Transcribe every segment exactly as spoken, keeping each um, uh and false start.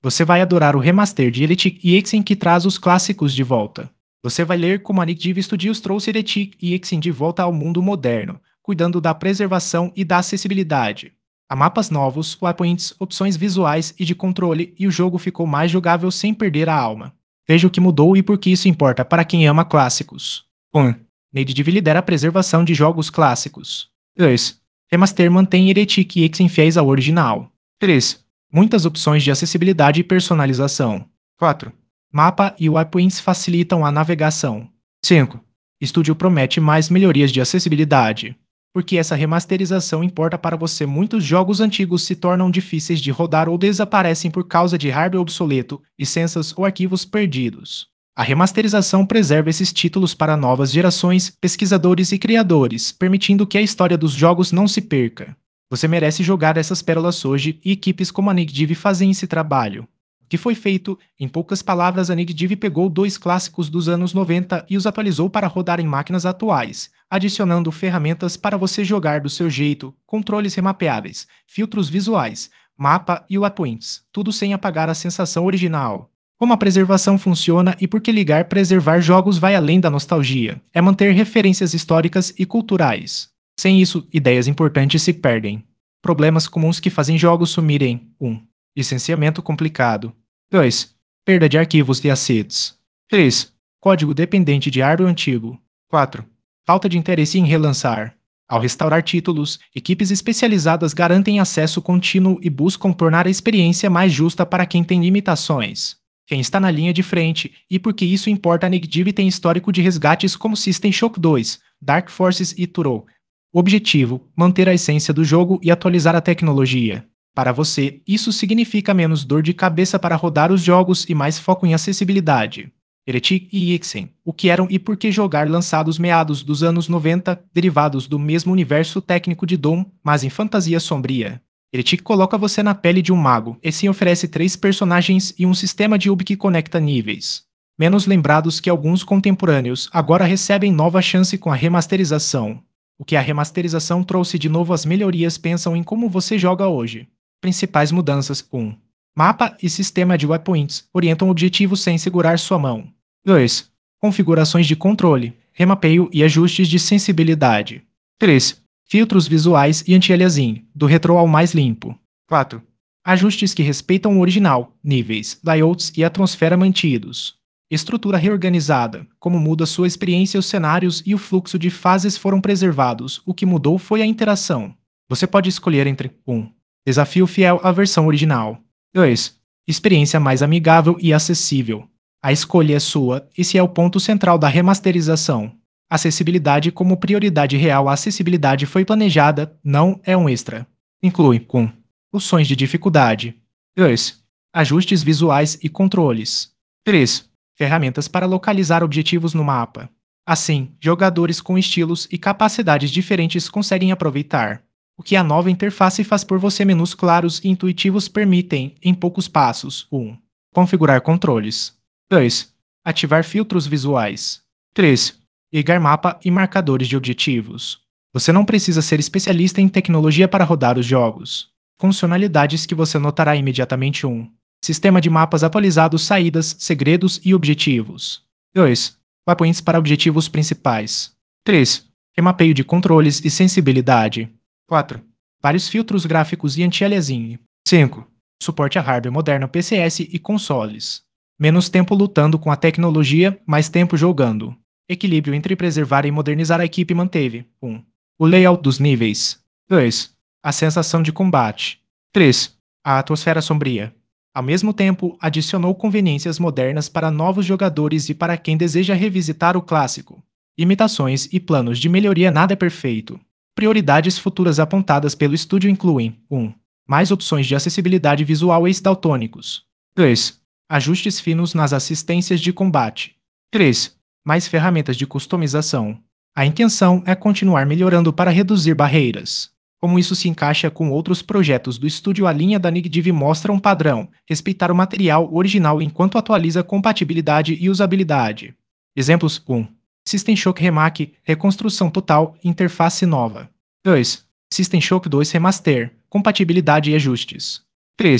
Você vai adorar o remaster de Heretic e Exen que traz os clássicos de volta. Você vai ler como a Nick Studios trouxe Heretic e Exen de volta ao mundo moderno, cuidando da preservação e da acessibilidade. Há mapas novos, waypoints, opções visuais e de controle, e o jogo ficou mais jogável sem perder a alma. Veja o que mudou e por que isso importa para quem ama clássicos. um. Native lidera a preservação de jogos clássicos. dois. Remaster mantém Heretic e Exen fiéis ao original. três. Muitas opções de acessibilidade e personalização. quatro. Mapa e waypoints facilitam a navegação. cinco. Estúdio promete mais melhorias de acessibilidade. Porque essa remasterização importa para você, muitos jogos antigos se tornam difíceis de rodar ou desaparecem por causa de hardware obsoleto, licenças ou arquivos perdidos. A remasterização preserva esses títulos para novas gerações, pesquisadores e criadores, permitindo que a história dos jogos não se perca. Você merece jogar essas pérolas hoje, e equipes como a Nickdiv fazem esse trabalho. O que foi feito? Em poucas palavras, a Nickdiv pegou dois clássicos dos anos noventa e os atualizou para rodar em máquinas atuais, adicionando ferramentas para você jogar do seu jeito, controles remapeáveis, filtros visuais, mapa e waypoints, tudo sem apagar a sensação original. Como a preservação funciona e por que ligar preservar jogos vai além da nostalgia, é manter referências históricas e culturais. Sem isso, ideias importantes se perdem. Problemas comuns que fazem jogos sumirem. um. Licenciamento complicado. dois. Perda de arquivos e assets. três. Código dependente de hardware antigo. quatro. Falta de interesse em relançar. Ao restaurar títulos, equipes especializadas garantem acesso contínuo e buscam tornar a experiência mais justa para quem tem limitações. Quem está na linha de frente, e porque isso importa, a Nickdiv tem histórico de resgates como System Shock dois, Dark Forces e Turok. O objetivo: manter a essência do jogo e atualizar a tecnologia. Para você, isso significa menos dor de cabeça para rodar os jogos e mais foco em acessibilidade. Heretic e Exen, o que eram e por que jogar, lançados meados dos anos noventa, derivados do mesmo universo técnico de Doom, mas em fantasia sombria. Heretic coloca você na pele de um mago, e sim oferece três personagens e um sistema de hub que conecta níveis. Menos lembrados que alguns contemporâneos, agora recebem nova chance com a remasterização. O que a remasterização trouxe de novo, as melhorias pensam em como você joga hoje. Principais mudanças: um. Mapa e sistema de waypoints orientam objetivos sem segurar sua mão. dois. Configurações de controle, remapeio e ajustes de sensibilidade. três. Filtros visuais e anti-aliasing, do retrô ao mais limpo. quatro. Ajustes que respeitam o original, níveis, layouts e atmosfera mantidos. Estrutura reorganizada, como muda sua experiência, os cenários e o fluxo de fases foram preservados, o que mudou foi a interação. Você pode escolher entre um. Desafio fiel à versão original. dois. Experiência mais amigável e acessível. A escolha é sua, esse é o ponto central da remasterização. Acessibilidade como prioridade real. A acessibilidade foi planejada, não é um extra. Inclui um. Opções de dificuldade. dois. Ajustes visuais e controles. três. Ferramentas para localizar objetivos no mapa. Assim, jogadores com estilos e capacidades diferentes conseguem aproveitar o que a nova interface faz por você. Menus claros e intuitivos permitem, em poucos passos: um. Configurar controles. dois. Ativar filtros visuais. três. Ligar mapa e marcadores de objetivos. Você não precisa ser especialista em tecnologia para rodar os jogos. Funcionalidades que você notará imediatamente: um. Sistema de mapas atualizados, saídas, segredos e objetivos. dois. Waypoints para objetivos principais. três. Remapeio de controles e sensibilidade. quatro. Vários filtros gráficos e anti-aliasing. cinco. Suporte a hardware moderno, P C S e consoles. Menos tempo lutando com a tecnologia, mais tempo jogando. Equilíbrio entre preservar e modernizar. A equipe manteve: um. O layout dos níveis. dois. A sensação de combate. três. A atmosfera sombria. Ao mesmo tempo, adicionou conveniências modernas para novos jogadores e para quem deseja revisitar o clássico. Limitações e planos de melhoria. Nada é perfeito. Prioridades futuras apontadas pelo estúdio incluem: um. Mais opções de acessibilidade visual e daltônicos. dois. Ajustes finos nas assistências de combate. três. Mais ferramentas de customização. A intenção é continuar melhorando para reduzir barreiras. Como isso se encaixa com outros projetos do estúdio? A linha da Nickdiv mostra um padrão: respeitar o material original enquanto atualiza compatibilidade e usabilidade. Exemplos: um. System Shock Remake, reconstrução total, interface nova. dois. System Shock dois Remaster, compatibilidade e ajustes. três.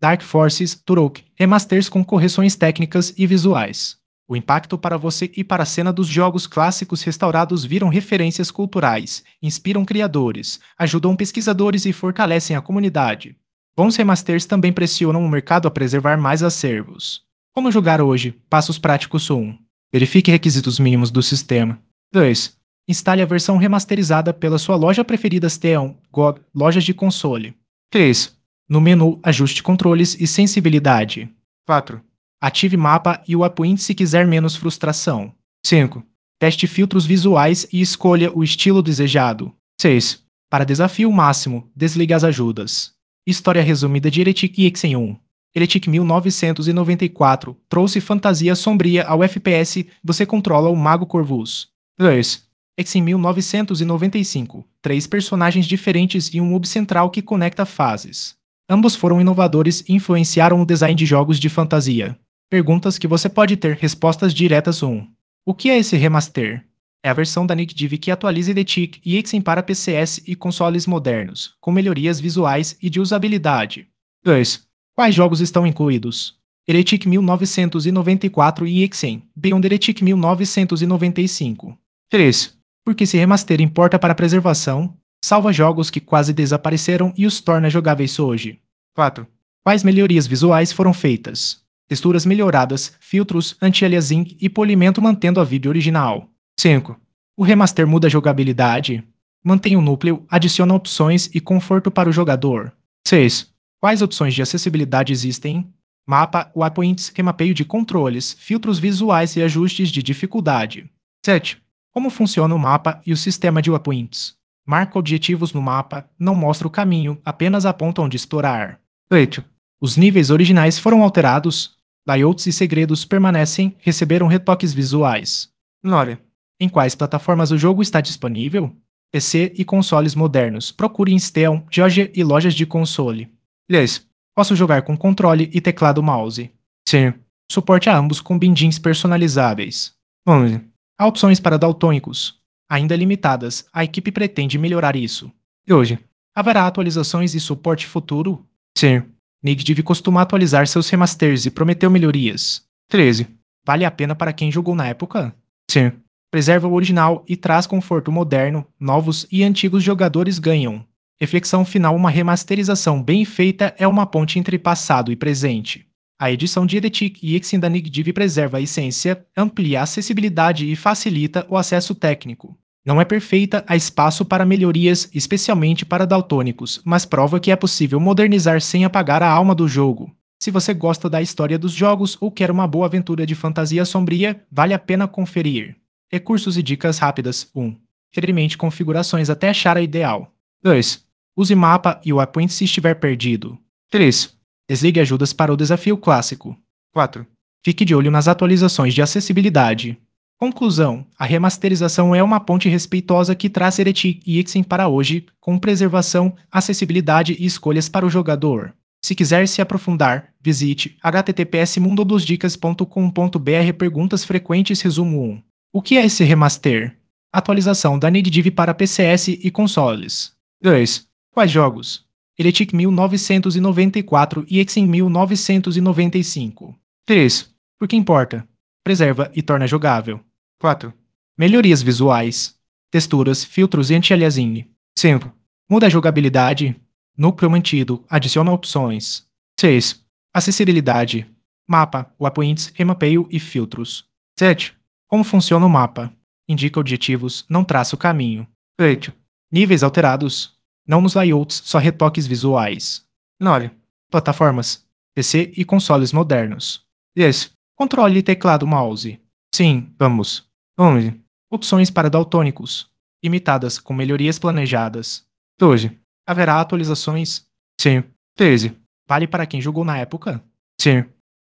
Dark Forces, Turok, remasters com correções técnicas e visuais. O impacto para você e para a cena dos jogos clássicos restaurados viram referências culturais, inspiram criadores, ajudam pesquisadores e fortalecem a comunidade. Bons remasters também pressionam o mercado a preservar mais acervos. Como jogar hoje? Passos práticos um. Verifique requisitos mínimos do sistema. dois. Instale a versão remasterizada pela sua loja preferida Steam, G O G, lojas de console. três. No menu, ajuste controles e sensibilidade. quatro. Ative mapa e o Waypoint se quiser menos frustração. cinco. Teste filtros visuais e escolha o estilo desejado. seis. Para desafio máximo, desligue as ajudas. História resumida de Heretic Hexen um. Heretic mil novecentos e noventa e quatro trouxe fantasia sombria ao F P S, você controla o Mago Corvus. dois. Hexen mil novecentos e noventa e cinco. Três personagens diferentes e um hub central que conecta fases. Ambos foram inovadores e influenciaram o design de jogos de fantasia. Perguntas que você pode ter respostas diretas um. O que é esse remaster? É a versão da Nick Divi que atualiza Heretic e Hexen para P C S e consoles modernos, com melhorias visuais e de usabilidade. dois. Quais jogos estão incluídos? Heretic mil novecentos e noventa e quatro e Hexen, Beyond Heretic mil novecentos e noventa e cinco. três. Por que esse remaster importa para a preservação? Salva jogos que quase desapareceram e os torna jogáveis hoje. quatro. Quais melhorias visuais foram feitas? Texturas melhoradas, filtros, anti-aliasing e polimento mantendo a vibe original. cinco. O remaster muda a jogabilidade? Mantém o núcleo, adiciona opções e conforto para o jogador. seis. Quais opções de acessibilidade existem? Mapa, waypoints, remapeio de controles, filtros visuais e ajustes de dificuldade. sete. Como funciona o mapa e o sistema de waypoints? Marca objetivos no mapa, não mostra o caminho, apenas aponta onde explorar. oito. Os níveis originais foram alterados? Layouts e segredos permanecem, receberam retoques visuais. nove. Em quais plataformas o jogo está disponível? P C e consoles modernos. Procure em Steam, G O G e lojas de console. dez. Posso jogar com controle e teclado mouse? Sim. Suporte a ambos com bindins personalizáveis. onze. Há opções para daltônicos. Ainda limitadas, a equipe pretende melhorar isso. E hoje, haverá atualizações e suporte futuro? Sim. Nick costuma atualizar seus remasters e prometeu melhorias. treze. Vale a pena para quem jogou na época? Sim. Preserva o original e traz conforto moderno, novos e antigos jogadores ganham. Reflexão final: uma remasterização bem feita é uma ponte entre passado e presente. A edição de Heretic e Hexen da Nick Divi preserva a essência, amplia a acessibilidade e facilita o acesso técnico. Não é perfeita, há espaço para melhorias, especialmente para daltônicos, mas prova que é possível modernizar sem apagar a alma do jogo. Se você gosta da história dos jogos ou quer uma boa aventura de fantasia sombria, vale a pena conferir. Recursos e dicas rápidas. um. Experimente configurações até achar a ideal. dois. Use mapa e o waypoint se estiver perdido. três. Desligue ajudas para o desafio clássico. quatro. Fique de olho nas atualizações de acessibilidade. Conclusão: a remasterização é uma ponte respeitosa que traz Heretic e Hexen para hoje, com preservação, acessibilidade e escolhas para o jogador. Se quiser se aprofundar, visite h t t p s mundo dos dicas ponto com ponto b r. Perguntas frequentes. Resumo um. O que é esse remaster? Atualização da Nick Divi para P C S e consoles. dois. Quais jogos? Heretic mil novecentos e noventa e quatro e Hexen mil novecentos e noventa e cinco. três. Por que importa? Preserva e torna jogável. quatro. Melhorias visuais. Texturas, filtros e anti-aliasing. cinco. Muda a jogabilidade. Núcleo mantido, adiciona opções. seis. Acessibilidade. Mapa, waypoints, remapeio e filtros. sete. Como funciona o mapa? Indica objetivos, não traça o caminho. oito. Níveis alterados. Não nos layouts, só retoques visuais. nove. Plataformas. P C e consoles modernos. dez. Controle e teclado mouse. Sim, vamos. onze. Opções para daltônicos. Imitadas com melhorias planejadas. doze. Haverá atualizações? Sim. treze. Vale para quem jogou na época? Sim.